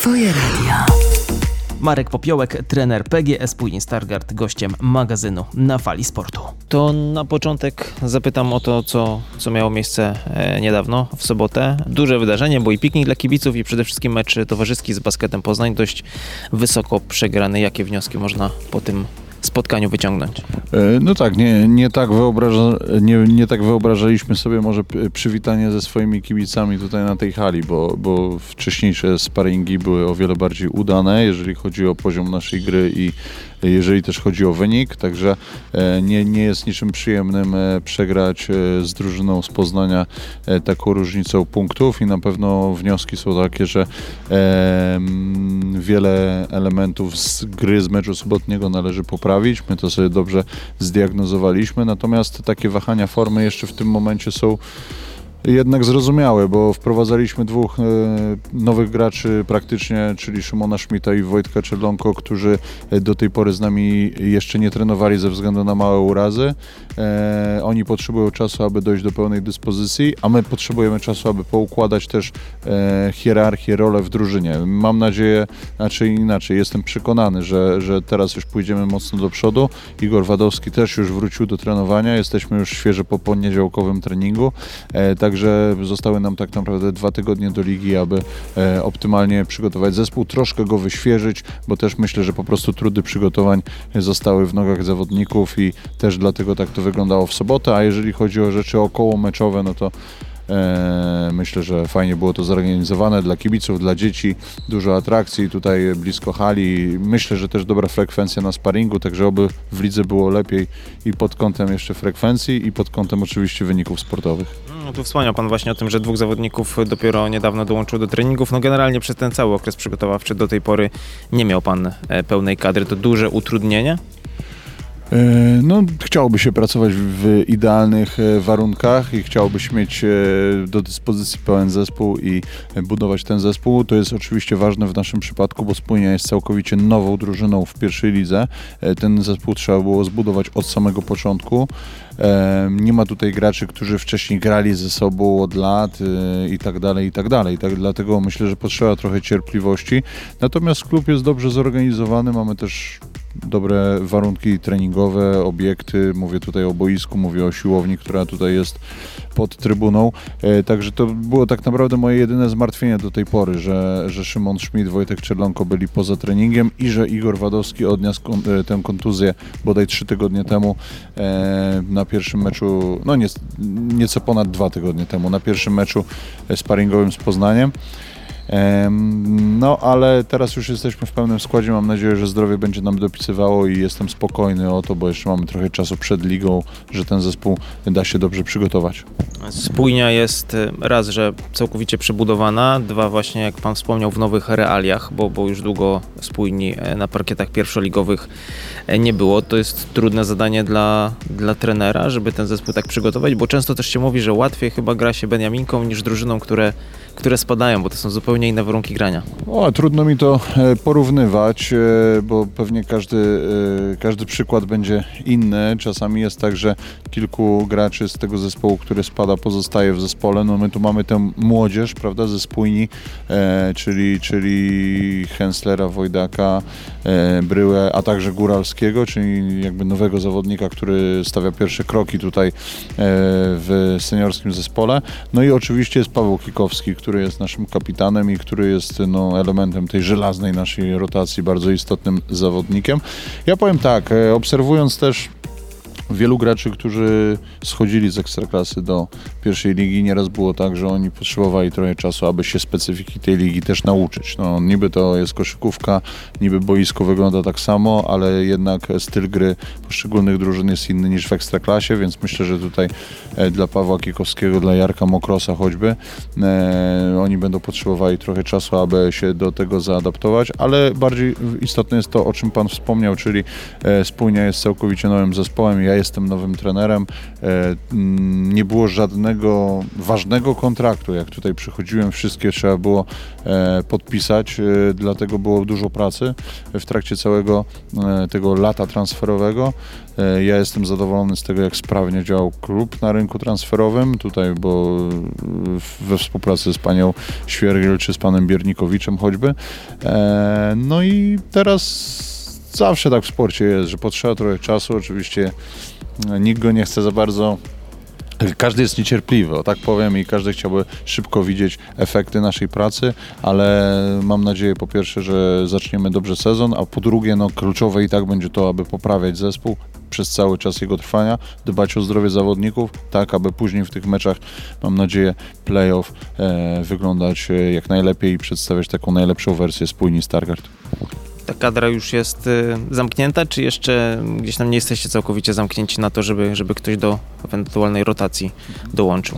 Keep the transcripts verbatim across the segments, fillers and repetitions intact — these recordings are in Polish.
Twoje radio. Marek Popiołek, trener P G S Płyń Stargard, gościem magazynu Na Fali Sportu. To na początek zapytam o to, co, co miało miejsce e, niedawno, w sobotę. Duże wydarzenie, bo i piknik dla kibiców i przede wszystkim mecz towarzyski z Basketem Poznań, dość wysoko przegrany. Jakie wnioski można po tym spotkaniu wyciągnąć? No tak, nie, nie, tak wyobraża, nie, nie tak wyobrażaliśmy sobie może przywitanie ze swoimi kibicami tutaj na tej hali, bo, bo wcześniejsze sparingi były o wiele bardziej udane, jeżeli chodzi o poziom naszej gry i jeżeli też chodzi o wynik, także nie, nie jest niczym przyjemnym przegrać z drużyną z Poznania taką różnicą punktów i na pewno wnioski są takie, że e, wiele elementów z gry z meczu sobotniego należy poprawić. My to sobie dobrze zdiagnozowaliśmy, natomiast takie wahania formy jeszcze w tym momencie są jednak zrozumiałe, bo wprowadzaliśmy dwóch e, nowych graczy praktycznie, czyli Szymona Szmita i Wojtka Czerlonko, którzy do tej pory z nami jeszcze nie trenowali ze względu na małe urazy. E, oni potrzebują czasu, aby dojść do pełnej dyspozycji, a my potrzebujemy czasu, aby poukładać też e, hierarchię, rolę w drużynie. Mam nadzieję, znaczy inaczej, jestem przekonany, że, że teraz już pójdziemy mocno do przodu. Igor Wadowski też już wrócił do trenowania, jesteśmy już świeżo po poniedziałkowym treningu. E, tak Także zostały nam tak naprawdę dwa tygodnie do ligi, aby e, optymalnie przygotować zespół, troszkę go wyświeżyć, bo też myślę, że po prostu trudy przygotowań zostały w nogach zawodników i też dlatego tak to wyglądało w sobotę, a jeżeli chodzi o rzeczy okołomeczowe, no to e, myślę, że fajnie było to zorganizowane dla kibiców, dla dzieci, dużo atrakcji tutaj blisko hali. Myślę, że też dobra frekwencja na sparingu, także oby w lidze było lepiej i pod kątem jeszcze frekwencji i pod kątem oczywiście wyników sportowych. No tu wspomniał Pan właśnie o tym, że dwóch zawodników dopiero niedawno dołączył do treningów. No generalnie przez ten cały okres przygotowawczy do tej pory nie miał Pan pełnej kadry. To duże utrudnienie? No, chciałoby się pracować w idealnych warunkach i chciałobyś mieć do dyspozycji pełen zespół i budować ten zespół. To jest oczywiście ważne w naszym przypadku, bo Spójnia jest całkowicie nową drużyną w pierwszej lidze. Ten zespół trzeba było zbudować od samego początku. Nie ma tutaj graczy, którzy wcześniej grali ze sobą od lat i tak dalej, i tak dalej. Tak, dlatego myślę, że potrzeba trochę cierpliwości. Natomiast klub jest dobrze zorganizowany, mamy też dobre warunki treningowe, obiekty, mówię tutaj o boisku, mówię o siłowni, która tutaj jest pod trybuną, e, także to było tak naprawdę moje jedyne zmartwienie do tej pory, że, że Szymon Szmit, Wojtek Czerlonko byli poza treningiem i że Igor Wadowski odniósł kon, e, tę kontuzję bodaj trzy tygodnie temu e, na pierwszym meczu, no nie, nieco ponad dwa tygodnie temu, na pierwszym meczu sparingowym z Poznaniem. No, ale teraz już jesteśmy w pełnym składzie. Mam nadzieję, że zdrowie będzie nam dopisywało i jestem spokojny o to, bo jeszcze mamy trochę czasu przed ligą, że ten zespół da się dobrze przygotować. Spójnia jest raz, że całkowicie przebudowana, dwa właśnie, jak Pan wspomniał, w nowych realiach, bo, bo już długo Spójni na parkietach pierwszoligowych nie było. To jest trudne zadanie dla, dla trenera, żeby ten zespół tak przygotować, bo często też się mówi, że łatwiej chyba gra się Beniaminką niż drużyną, które, które spadają, bo to są zupełnie inne warunki grania. O, trudno mi to porównywać, bo pewnie każdy, każdy przykład będzie inny. Czasami jest tak, że kilku graczy z tego zespołu, który spada, pozostaje w zespole. No my tu mamy tę młodzież, prawda, ze Spójni, e, czyli, czyli Henslera, Wojdaka, e, Bryłę, a także Góralskiego, czyli jakby nowego zawodnika, który stawia pierwsze kroki tutaj e, w seniorskim zespole. No i oczywiście jest Paweł Kikowski, który jest naszym kapitanem i który jest no, elementem tej żelaznej naszej rotacji, bardzo istotnym zawodnikiem. Ja powiem tak, e, obserwując też wielu graczy, którzy schodzili z Ekstraklasy do pierwszej ligi, nieraz było tak, że oni potrzebowali trochę czasu, aby się specyfiki tej ligi też nauczyć. No, niby to jest koszykówka, niby boisko wygląda tak samo, ale jednak styl gry poszczególnych drużyn jest inny niż w Ekstraklasie, więc myślę, że tutaj e, dla Pawła Kikowskiego, dla Jarka Mokrosa choćby, e, oni będą potrzebowali trochę czasu, aby się do tego zaadaptować, ale bardziej istotne jest to, o czym Pan wspomniał, czyli e, Spójnia jest całkowicie nowym zespołem. Ja jestem nowym trenerem. Nie było żadnego ważnego kontraktu, jak tutaj przychodziłem, wszystkie trzeba było podpisać, dlatego było dużo pracy w trakcie całego tego lata transferowego. Ja jestem zadowolony z tego, jak sprawnie działał klub na rynku transferowym, tutaj, bo we współpracy z panią Świergiel czy z panem Biernikowiczem choćby. No i teraz zawsze tak w sporcie jest, że potrzeba trochę czasu, oczywiście nikt go nie chce za bardzo. Każdy jest niecierpliwy, o tak powiem, i każdy chciałby szybko widzieć efekty naszej pracy, ale mam nadzieję po pierwsze, że zaczniemy dobrze sezon, a po drugie, no kluczowe i tak będzie to, aby poprawiać zespół przez cały czas jego trwania, dbać o zdrowie zawodników, tak aby później w tych meczach, mam nadzieję, playoff e, wyglądać jak najlepiej i przedstawiać taką najlepszą wersję spójni Stargard. Ta kadra już jest y, zamknięta, czy jeszcze gdzieś tam nie jesteście całkowicie zamknięci na to, żeby, żeby ktoś do ewentualnej rotacji dołączył?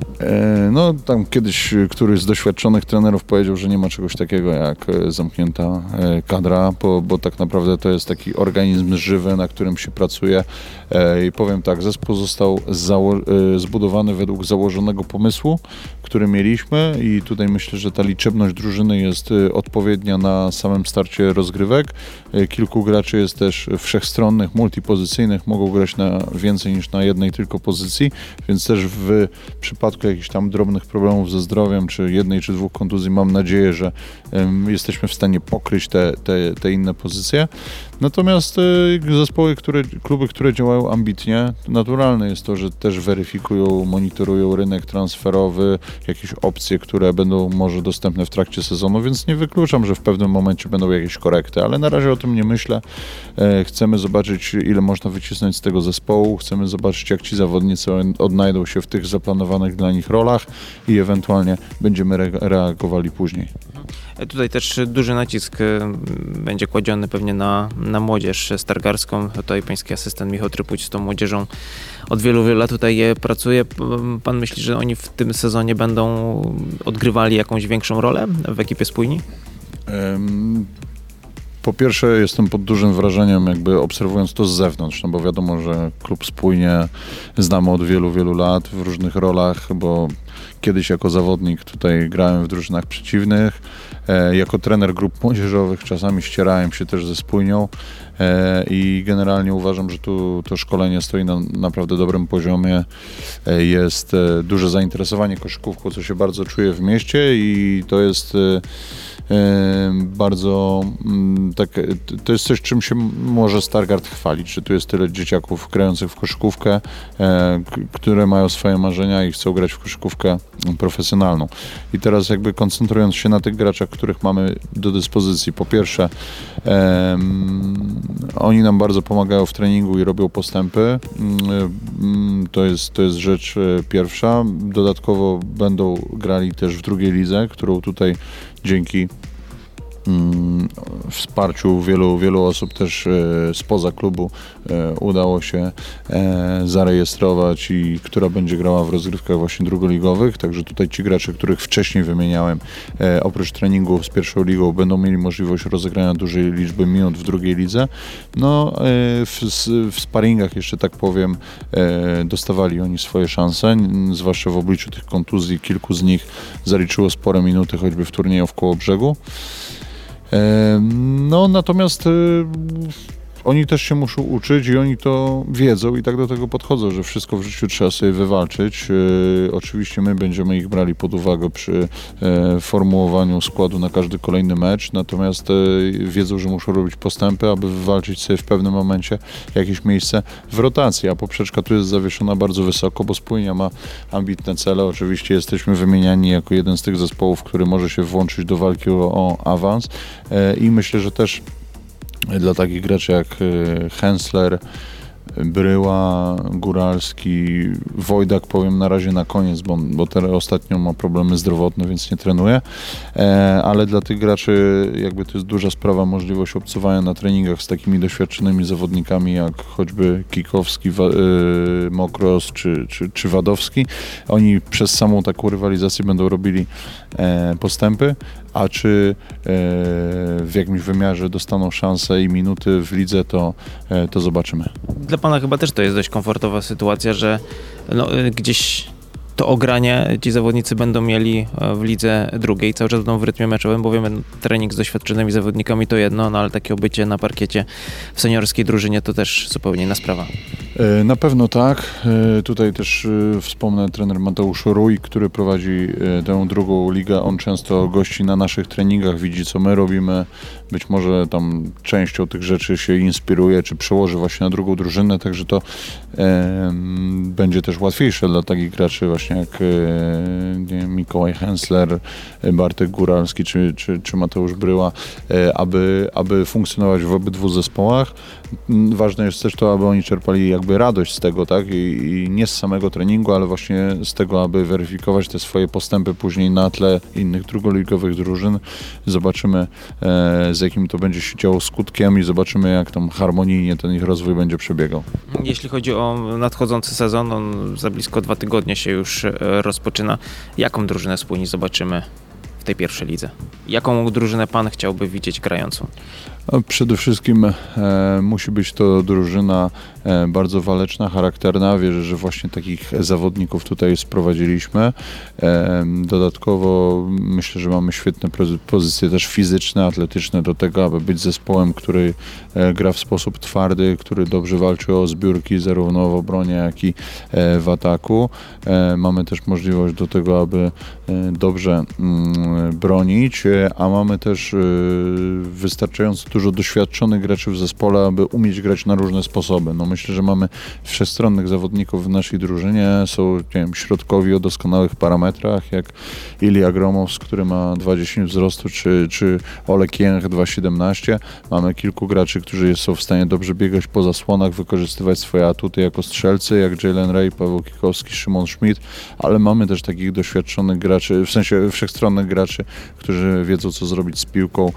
E, no tam kiedyś któryś z doświadczonych trenerów powiedział, że nie ma czegoś takiego jak zamknięta e, kadra, bo, bo tak naprawdę to jest taki organizm żywy, na którym się pracuje e, i powiem tak, zespół został zało- e, zbudowany według założonego pomysłu, który mieliśmy i tutaj myślę, że ta liczebność drużyny jest e, odpowiednia na samym starcie rozgrywek. E, kilku graczy jest też wszechstronnych, multipozycyjnych, mogą grać na więcej niż na jednej tylko pozycji, więc też w przypadku jakichś tam drobnych problemów ze zdrowiem, czy jednej, czy dwóch kontuzji, mam nadzieję, że um, jesteśmy w stanie pokryć te, te, te inne pozycje. Natomiast y, zespoły, które, kluby, które działają ambitnie, naturalne jest to, że też weryfikują, monitorują rynek transferowy, jakieś opcje, które będą może dostępne w trakcie sezonu, więc nie wykluczam, że w pewnym momencie będą jakieś korekty, ale na razie o tym nie myślę. E, chcemy zobaczyć, ile można wycisnąć z tego zespołu, chcemy zobaczyć, jak ci zawodnicy odnajdą się w tych zaplanowanych dla nich rolach i ewentualnie będziemy re- reagowali później. Tutaj też duży nacisk będzie kładziony pewnie na, na młodzież stargarską. Tutaj pański asystent Michał Trypuć z tą młodzieżą od wielu, wielu lat tutaj pracuje. Pan myśli, że oni w tym sezonie będą odgrywali jakąś większą rolę w ekipie spójni? Um... Po pierwsze jestem pod dużym wrażeniem, jakby obserwując to z zewnątrz, no bo wiadomo, że klub Spójnie znamy od wielu, wielu lat w różnych rolach, bo kiedyś jako zawodnik tutaj grałem w drużynach przeciwnych, e, jako trener grup młodzieżowych czasami ścierałem się też ze Spójnią e, i generalnie uważam, że tu to szkolenie stoi na naprawdę dobrym poziomie. E, jest e, duże zainteresowanie koszykówką, co się bardzo czuje w mieście i to jest e, bardzo tak, to jest coś, czym się może Stargard chwalić, że tu jest tyle dzieciaków grających w koszykówkę, które mają swoje marzenia i chcą grać w koszykówkę profesjonalną. I teraz jakby koncentrując się na tych graczach, których mamy do dyspozycji, po pierwsze um, oni nam bardzo pomagają w treningu i robią postępy, um, to jest, to jest rzecz pierwsza. Dodatkowo będą grali też w drugiej lidze, którą tutaj dzięki mm, wsparciu wielu, wielu osób też e, spoza klubu e, udało się e, zarejestrować i która będzie grała w rozgrywkach właśnie drugoligowych, także tutaj ci gracze, których wcześniej wymieniałem, e, oprócz treningów z pierwszą ligą będą mieli możliwość rozegrania dużej liczby minut w drugiej lidze. No e, w, w sparingach jeszcze tak powiem e, dostawali oni swoje szanse, n- zwłaszcza w obliczu tych kontuzji, kilku z nich zaliczyło spore minuty choćby w turnieju w Kołobrzegu. No natomiast y, oni też się muszą uczyć i oni to wiedzą i tak do tego podchodzą, że wszystko w życiu trzeba sobie wywalczyć. Y, oczywiście my będziemy ich brali pod uwagę przy y, formułowaniu składu na każdy kolejny mecz, natomiast y, wiedzą, że muszą robić postępy, aby wywalczyć sobie w pewnym momencie jakieś miejsce w rotacji, a poprzeczka tu jest zawieszona bardzo wysoko, bo Spójnia ma ambitne cele. Oczywiście jesteśmy wymieniani jako jeden z tych zespołów, który może się włączyć do walki o, o awans y, i myślę, że też dla takich graczy jak Hensler, Bryła, Góralski, Wojdak powiem na razie na koniec, bo, bo teraz ostatnio ma problemy zdrowotne, więc nie trenuje, e, ale dla tych graczy jakby to jest duża sprawa, możliwość obcowania na treningach z takimi doświadczonymi zawodnikami jak choćby Kikowski, Wa- y, Mokros czy, czy, czy Wadowski. Oni przez samą taką rywalizację będą robili e, postępy, a czy w jakimś wymiarze dostaną szansę i minuty w lidze, to, to zobaczymy. Dla pana chyba też to jest dość komfortowa sytuacja, że no, gdzieś to ogranie ci zawodnicy będą mieli w lidze drugiej, cały czas będą w rytmie meczowym, bo wiemy, trening z doświadczonymi zawodnikami to jedno, no ale takie obycie na parkiecie w seniorskiej drużynie to też zupełnie inna sprawa. Na pewno tak. Tutaj też wspomnę trener Mateusz Rój, który prowadzi tę drugą ligę. On często gości na naszych treningach, widzi co my robimy. Być może tam częścią tych rzeczy się inspiruje, czy przełoży właśnie na drugą drużynę, także to e, będzie też łatwiejsze dla takich graczy właśnie jak e, nie wiem, Mikołaj Hensler, Bartek Góralski czy, czy, czy Mateusz Bryła, e, aby, aby funkcjonować w obydwu zespołach. Ważne jest też to, aby oni czerpali jakby radość z tego, tak? I, i nie z samego treningu, ale właśnie z tego, aby weryfikować te swoje postępy później na tle innych drugoligowych drużyn. Zobaczymy, e, z jakim to będzie się działo skutkiem i zobaczymy, jak tam harmonijnie ten ich rozwój będzie przebiegał. Jeśli chodzi o nadchodzący sezon, on za blisko dwa tygodnie się już rozpoczyna. Jaką drużynę Spójni zobaczymy w tej pierwszej lidze? Jaką drużynę pan chciałby widzieć grającą? Przede wszystkim e, musi być to drużyna e, bardzo waleczna, charakterna. Wierzę, że właśnie takich zawodników tutaj sprowadziliśmy. E, dodatkowo myślę, że mamy świetne pozycje też fizyczne, atletyczne do tego, aby być zespołem, który e, gra w sposób twardy, który dobrze walczy o zbiórki zarówno w obronie, jak i e, w ataku. E, mamy też możliwość do tego, aby e, dobrze mm, bronić, e, a mamy też e, wystarczająco dużo doświadczonych graczy w zespole, aby umieć grać na różne sposoby. No myślę, że mamy wszechstronnych zawodników w naszej drużynie. Są, nie wiem, środkowi o doskonałych parametrach, jak Ilja Gromows, który ma dwa dziesięć wzrostu, czy, czy Olek Jęch dwa siedemnaście. Mamy kilku graczy, którzy są w stanie dobrze biegać po zasłonach, wykorzystywać swoje atuty jako strzelcy, jak Jalen Ray, Paweł Kikowski, Szymon Schmidt, ale mamy też takich doświadczonych graczy, w sensie wszechstronnych graczy, którzy wiedzą, co zrobić z piłką,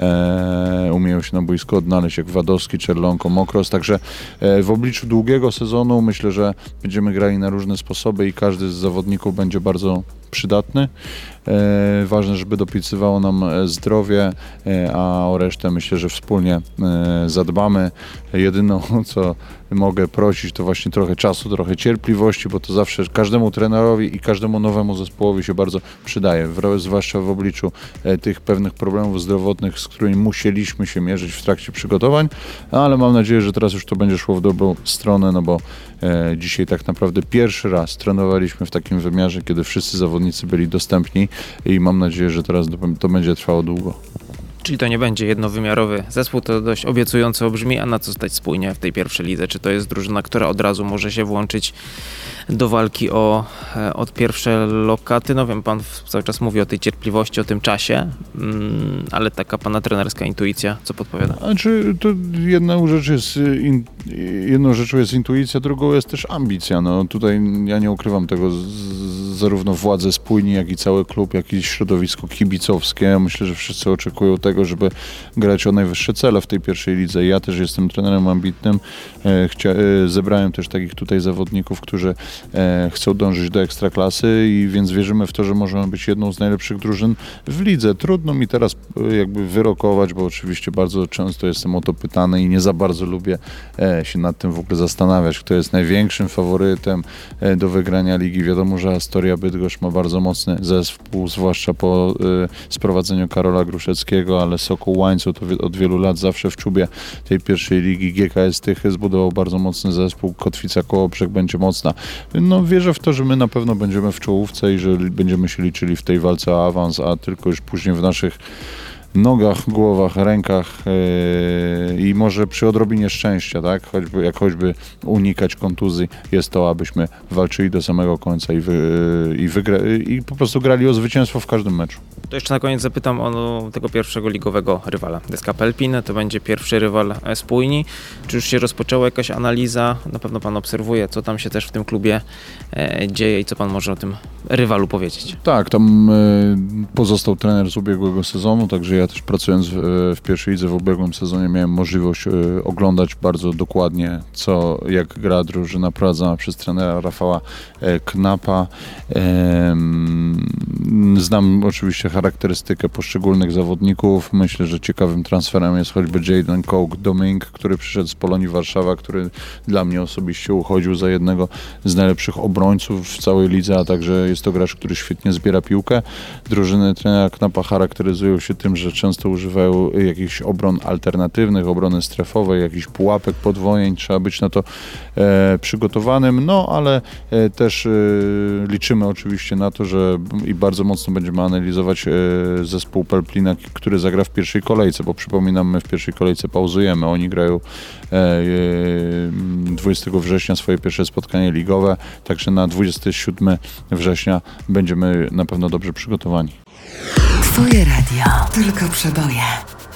e, umieją się na boisku odnaleźć, jak Wadowski, Czerlonko, Mokros, także e, w obliczu długiego sezonu myślę, że będziemy grali na różne sposoby i każdy z zawodników będzie bardzo przydatny. E, ważne, żeby dopisywało nam zdrowie, e, a o resztę myślę, że wspólnie e, zadbamy. Jedyną, co mogę prosić, to właśnie trochę czasu, trochę cierpliwości, bo to zawsze każdemu trenerowi i każdemu nowemu zespołowi się bardzo przydaje, w, zwłaszcza w obliczu e, tych pewnych problemów zdrowotnych, z którymi musieliśmy się mierzyć w trakcie przygotowań, ale mam nadzieję, że teraz już to będzie szło w dobrą stronę, no bo e, dzisiaj tak naprawdę pierwszy raz trenowaliśmy w takim wymiarze, kiedy wszyscy zawodnicy byli dostępni i mam nadzieję, że teraz to będzie trwało długo. Czyli to nie będzie jednowymiarowy zespół, to dość obiecująco brzmi, a na co stać Spójnie w tej pierwszej lidze? Czy to jest drużyna, która od razu może się włączyć do walki o od pierwsze lokaty? No wiem, pan cały czas mówi o tej cierpliwości, o tym czasie, ale taka pana trenerska intuicja, co podpowiada? Znaczy, to jedną rzecz jest, in, jedną rzeczą jest intuicja, drugą jest też ambicja. No tutaj ja nie ukrywam tego, z, zarówno władze Spójni, jak i cały klub, jak i środowisko kibicowskie. Myślę, że wszyscy oczekują tego, żeby grać o najwyższe cele w tej pierwszej lidze. Ja też jestem trenerem ambitnym. Chcia, zebrałem też takich tutaj zawodników, którzy chcą dążyć do ekstraklasy i więc wierzymy w to, że możemy być jedną z najlepszych drużyn w lidze. Trudno mi teraz jakby wyrokować, bo oczywiście bardzo często jestem o to pytany i nie za bardzo lubię się nad tym w ogóle zastanawiać, kto jest największym faworytem do wygrania ligi. Wiadomo, że Astoria Bydgoszcz ma bardzo mocny zespół, zwłaszcza po sprowadzeniu Karola Gruszeckiego, ale Sokół Łańcuch to od wielu lat zawsze w czubie tej pierwszej ligi. G K S Tychy zbudował bardzo mocny zespół, Kotwica Kołobrzeg będzie mocna. No wierzę w to, że my na pewno będziemy w czołówce i że będziemy się liczyli w tej walce o awans, a tylko już później w naszych nogach, głowach, rękach yy, i może przy odrobinie szczęścia, tak? Choćby, jak choćby unikać kontuzji, jest to, abyśmy walczyli do samego końca i, wy, i, wygra, i po prostu grali o zwycięstwo w każdym meczu. To jeszcze na koniec zapytam o tego pierwszego ligowego rywala. D S K Pelpin to będzie pierwszy rywal Spójni. Czy już się rozpoczęła jakaś analiza? Na pewno pan obserwuje, co tam się też w tym klubie e, dzieje i co pan może o tym rywalu powiedzieć? Tak, tam e, pozostał trener z ubiegłego sezonu, także ja Ja też pracując w, w pierwszej lidze w ubiegłym sezonie miałem możliwość y, oglądać bardzo dokładnie, co, jak gra drużyna prowadzona przez trenera Rafała e, Knapa. E, znam oczywiście charakterystykę poszczególnych zawodników. Myślę, że ciekawym transferem jest choćby Jaden Coke-Doming, który przyszedł z Polonii Warszawa, który dla mnie osobiście uchodził za jednego z najlepszych obrońców w całej lidze, a także jest to gracz, który świetnie zbiera piłkę. Drużyny trenera Knapa charakteryzują się tym, że często używają jakichś obron alternatywnych, obrony strefowej, jakichś pułapek, podwojeń. Trzeba być na to e, przygotowanym, no ale e, też e, liczymy oczywiście na to, że i bardzo mocno będziemy analizować e, zespół Pelplina, który zagra w pierwszej kolejce, bo przypominam, my w pierwszej kolejce pauzujemy. Oni grają e, e, dwudziestego września swoje pierwsze spotkanie ligowe, także na dwudziestego siódmego września będziemy na pewno dobrze przygotowani. Twoje radio, tylko przeboje.